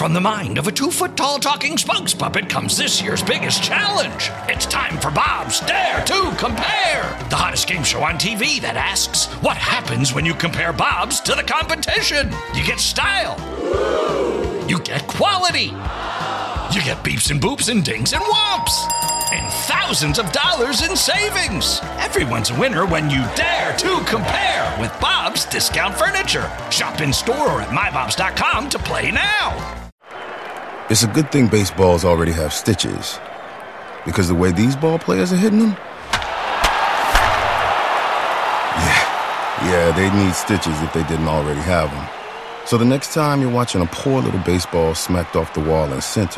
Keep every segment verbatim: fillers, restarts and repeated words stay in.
From the mind of a two-foot-tall talking spokes puppet comes this year's biggest challenge. It's time for Bob's Dare to Compare, the hottest game show on T V that asks, what happens when you compare Bobs to the competition? You get style. You get quality. You get beeps and boops and dings and whomps. And thousands of dollars in savings. Everyone's a winner when you dare to compare with Bob's Discount Furniture. Shop in store or at my bobs dot com to play now. It's a good thing baseballs already have stitches, because the way these ball players are hitting them, yeah, yeah, they need stitches if they didn't already have them. So the next time you're watching a poor little baseball smacked off the wall in center,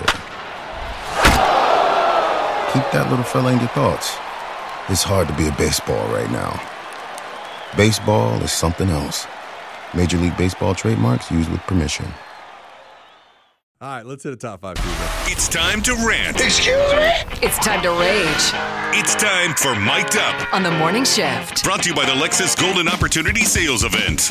keep that little fella in your thoughts. It's hard to be a baseball right now. Baseball is something else. Major League Baseball trademarks used with permission. All right, let's hit a top five. Tuesday. It's time to rant. Excuse me? It's time to rage. It's time for Mic'd Up on the Morning Shift. Brought to you by the Lexus Golden Opportunity Sales Event.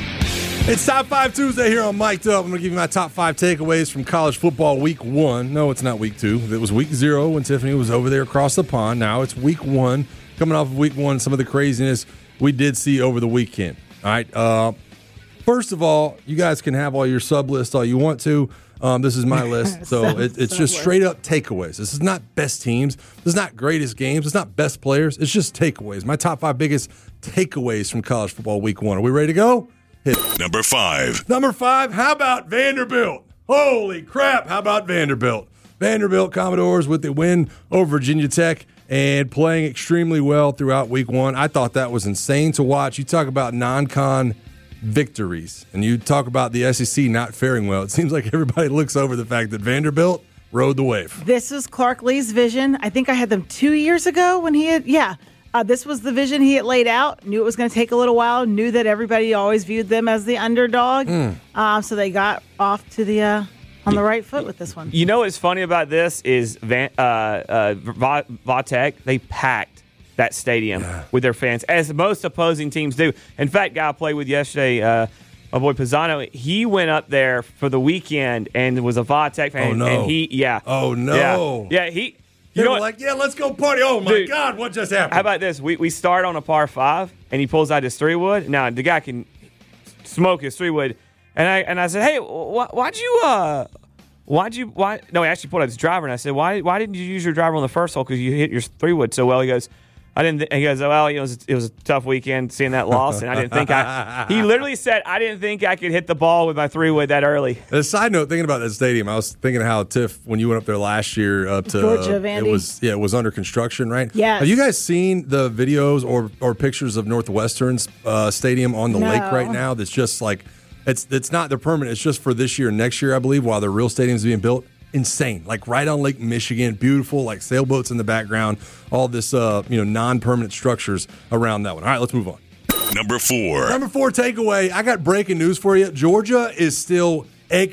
It's Top five Tuesday here on Mic'd Up. I'm going to give you my top five takeaways from college football week one. No, it's not week two. It was week zero when Tiffany was over there across the pond. Now it's week one. Coming off of week one, some of the craziness we did see over the weekend. All right. Uh, first of all, you guys can have all your sub lists all you want to. Um, this is my list. So it, it's just straight up takeaways. This is not best teams. This is not greatest games. It's not best players. It's just takeaways. My top five biggest takeaways from college football week one. Are we ready to go? Hit it. Number five. Number five, how about Vanderbilt? Holy crap, how about Vanderbilt? Vanderbilt Commodores with the win over Virginia Tech and playing extremely well throughout week one. I thought that was insane to watch. You talk about non-con victories, and you talk about the S E C not faring well. It seems like everybody looks over the fact that Vanderbilt rode the wave. This is Clark Lee's vision. I think I had them two years ago when he had, yeah. Uh, this was the vision he had laid out. Knew it was going to take a little while. Knew that everybody always viewed them as the underdog. Mm. Uh, so they got off to the uh, on the right foot with this one. You know what's funny about this is Van, uh, uh, Vatech, they packed that stadium yeah. with their fans, as most opposing teams do. In fact, guy I played with yesterday, uh, my boy Pisano, he went up there for the weekend and was a Vatech fan. Oh, no. And he, yeah. Oh, no. Yeah, yeah he... You You know were like, yeah, let's go party. Oh, my Dude, God, what just happened? How about this? We we start on a par five, and he pulls out his three wood. Now, the guy can smoke his three wood. And I and I said, hey, wh- why'd you, uh, why'd you, why? No, he actually pulled out his driver, and I said, why why didn't you use your driver on the first hole? Because you hit your three wood so well. He goes, I didn't, th-. he goes, well, you know, it was, it was a tough weekend seeing that loss, and I didn't think I, he literally said, I didn't think I could hit the ball with my three wood that early. As a side note, thinking about that stadium, I was thinking how Tiff, when you went up there last year up to Georgia, uh, Vandy. it was yeah, it was under construction, right? Yes. Have you guys seen the videos or or pictures of Northwestern's uh, stadium on the No. lake right now? That's just like it's it's not the permanent. It's just for this year and next year, I believe, while the real stadium's being built. Insane, like right on Lake Michigan, beautiful, like sailboats in the background, all this, uh, you know, non-permanent structures around that one. All right, let's move on. Number four. Number four takeaway, I got breaking news for you. Georgia is still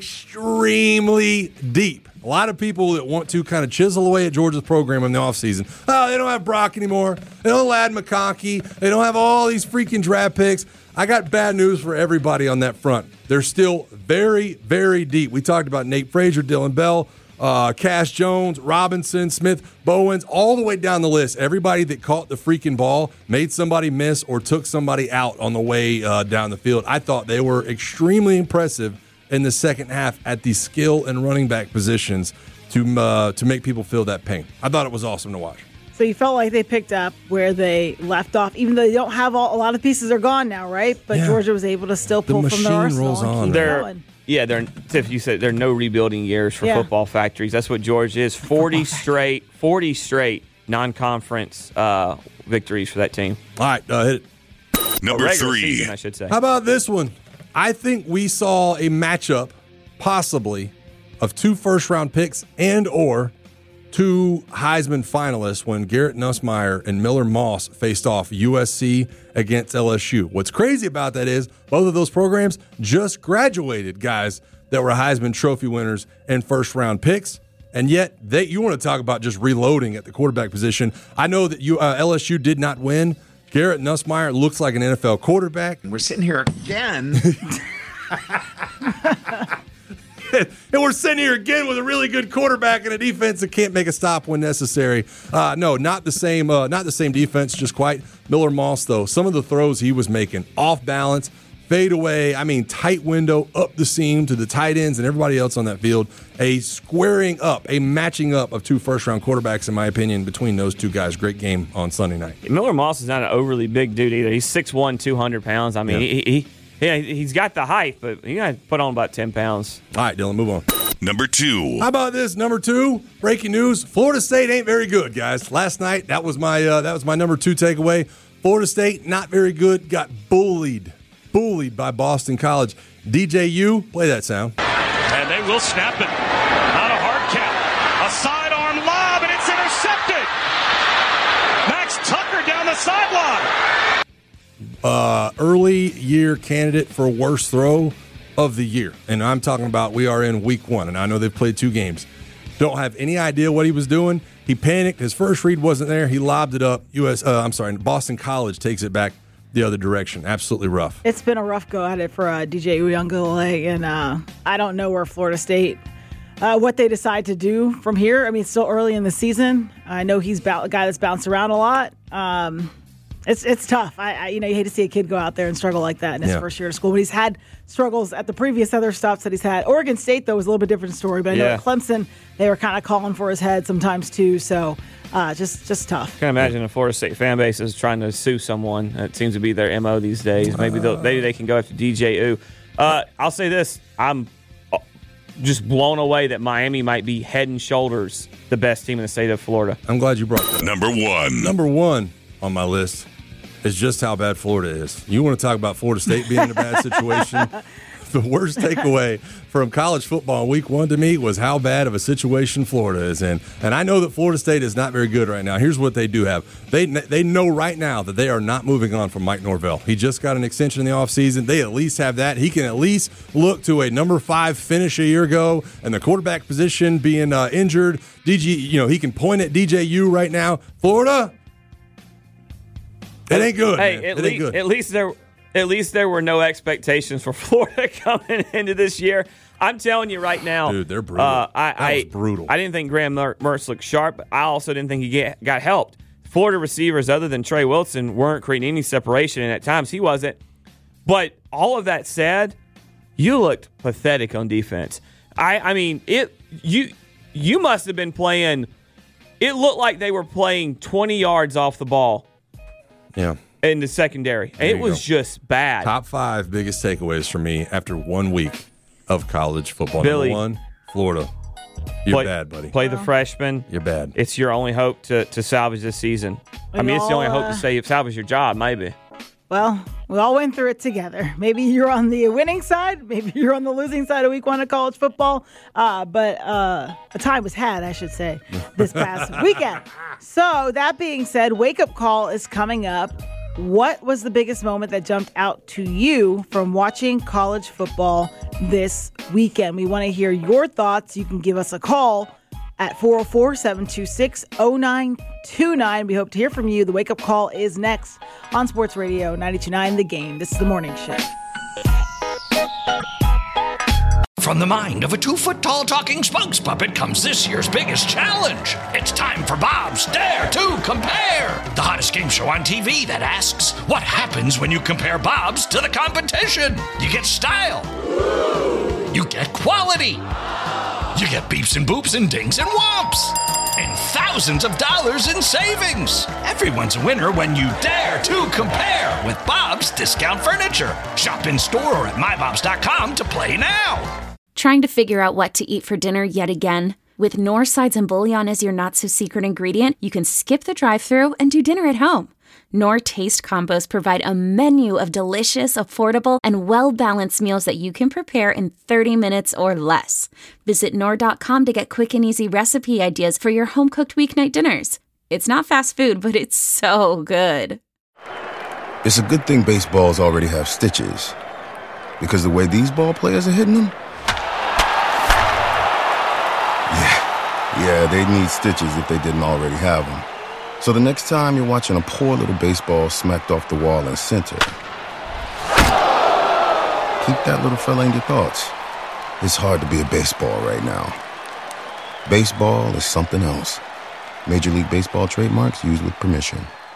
extremely deep. A lot of people that want to kind of chisel away at Georgia's program in the offseason. Oh, they don't have Brock anymore. They don't have Lad McConkey. They don't have all these freaking draft picks. I got bad news for everybody on that front. They're still very, very deep. We talked about Nate Frazier, Dylan Bell, uh, Cash Jones, Robinson, Smith, Bowens, all the way down the list. Everybody that caught the freaking ball, made somebody miss, or took somebody out on the way uh, down the field. I thought they were extremely impressive in the second half at the skill and running back positions to uh, to make people feel that pain. I thought it was awesome to watch. So you felt like they picked up where they left off, even though they don't have all, a lot of pieces are gone now, right? But Yeah. Georgia was able to still The pull from the machine arsenal rolls and on, keep man. They're- going. Yeah, they're, Tiff, you said there are no rebuilding years for Yeah. football factories. That's what Georgia is. forty straight, forty straight non-conference uh, victories for that team. All right, uh, hit it. Number Or regular three. season, I should say. How about this one? I think we saw a matchup, possibly, of two first-round picks and or two Heisman finalists when Garrett Nussmeier and Miller Moss faced off U S C against L S U. What's crazy about that is both of those programs just graduated guys that were Heisman Trophy winners and first-round picks. And yet, they, you want to talk about just reloading at the quarterback position. I know that you, uh, L S U did not win. Garrett Nussmeier looks like an N F L quarterback. We're sitting here again. and we're sitting here again with a really good quarterback and a defense that can't make a stop when necessary. Uh, no, not the same. Uh, not the same defense, just quite. Miller Moss, though, some of the throws he was making off balance, fade away. I mean, tight window up the seam to the tight ends and everybody else on that field. A squaring up, a matching up of two first-round quarterbacks, in my opinion, between those two guys. Great game on Sunday night. Miller Moss is not an overly big dude either. He's six one, two hundred pounds. I mean, yeah. he, he Yeah, he's got the height, but he got to put on about ten pounds. All right, Dylan, move on. Number two. How about this? Number two, breaking news. Florida State ain't very good, guys. Last night, that was my uh, that was my number two takeaway. Florida State, not very good. Got bullied. Bullied by Boston College. D J U, play that sound. And they will snap it. Not a hard count. A sidearm lob, and it's intercepted. Max Tucker down the sideline. Uh, early year candidate for worst throw of the year. And I'm talking about we are in week one, and I know they've played two games. Don't have any idea what he was doing. He panicked. His first read wasn't there. He lobbed it up. U S. Uh, I'm sorry, Boston College takes it back the other direction. Absolutely rough. It's been a rough go at it for uh, D J Uiagalelei, and uh, I don't know where Florida State, uh, what they decide to do from here. I mean, it's still early in the season. I know he's ba- a guy that's bounced around a lot. Um, It's it's tough. I, I you know you hate to see a kid go out there and struggle like that in his yeah. first year of school. But he's had struggles at the previous other stops that he's had. Oregon State though was a little bit different story. But I know yeah. at Clemson they were kind of calling for his head sometimes too. So uh, just just tough. I can imagine a Florida State fan base is trying to sue someone. It seems to be their M O these days. Maybe they'll, maybe they can go after D J U. Uh, I'll say this: I'm just blown away that Miami might be head and shoulders the best team in the state of Florida. I'm glad you brought that. Number one. Number one on my list is just how bad Florida is. You want to talk about Florida State being in a bad situation? The worst takeaway from college football in week one to me was how bad of a situation Florida is in. And I know that Florida State is not very good right now. Here's what they do have. They they know right now that they are not moving on from Mike Norvell. He just got an extension in the offseason. They at least have that. He can at least look to a number five finish a year ago and the quarterback position being uh, injured. D G, you know, he can point at D J U right now. Florida, it ain't good. Hey, man. at, it le- ain't good. at least there, at least there were no expectations for Florida coming into this year. I'm telling you right now, dude, they're brutal. Uh, I, that I, was brutal. I didn't think Graham Mertz looked sharp. But I also didn't think he get, got helped. Florida receivers, other than Trey Wilson, weren't creating any separation, and at times he wasn't. But all of that said, you looked pathetic on defense. I, I mean, it. You, you must have been playing. It looked like they were playing twenty yards off the ball. Yeah. In the secondary. There it you was go. just bad. Top five biggest takeaways for me after one week of college football. Billy. Number one, Florida. You're play, bad, buddy. Play the freshman. You're bad. It's your only hope to, to salvage this season. I We mean, it's the only all, hope uh, to save, salvage your job, maybe. Well, we all went through it together. Maybe you're on the winning side. Maybe you're on the losing side of week one of college football. Uh, but uh, a time was had, I should say, this past weekend. So that being said, Wake Up Call is coming up. What was the biggest moment that jumped out to you from watching college football this weekend? We want to hear your thoughts. You can give us a call at four oh four, seven two six, oh nine two nine. We hope to hear from you. The Wake Up Call is next on Sports Radio ninety-two point nine The Game. This is the morning show. From the mind of a two-foot-tall talking spokes puppet comes this year's biggest challenge. It's time for Bob's Dare to Compare, the hottest game show on T V that asks, what happens when you compare Bob's to the competition? You get style. You get quality. You get beeps and boops and dings and whomps. And thousands of dollars in savings. Everyone's a winner when you dare to compare with Bob's Discount Furniture. Shop in store or at my bobs dot com to play now. Trying to figure out what to eat for dinner yet again? With Knorr sides and bouillon as your not-so-secret ingredient, you can skip the drive-thru and do dinner at home. Knorr Taste Combos provide a menu of delicious, affordable, and well-balanced meals that you can prepare in thirty minutes or less. Visit Knorr dot com to get quick and easy recipe ideas for your home-cooked weeknight dinners. It's not fast food, but it's so good. It's a good thing baseballs already have stitches. Because the way these ball players are hitting them, Yeah, yeah, they need stitches if they didn't already have them. So the next time you're watching a poor little baseball smacked off the wall in center, keep that little fella in your thoughts. It's hard to be a baseball right now. Baseball is something else. Major League Baseball trademarks used with permission.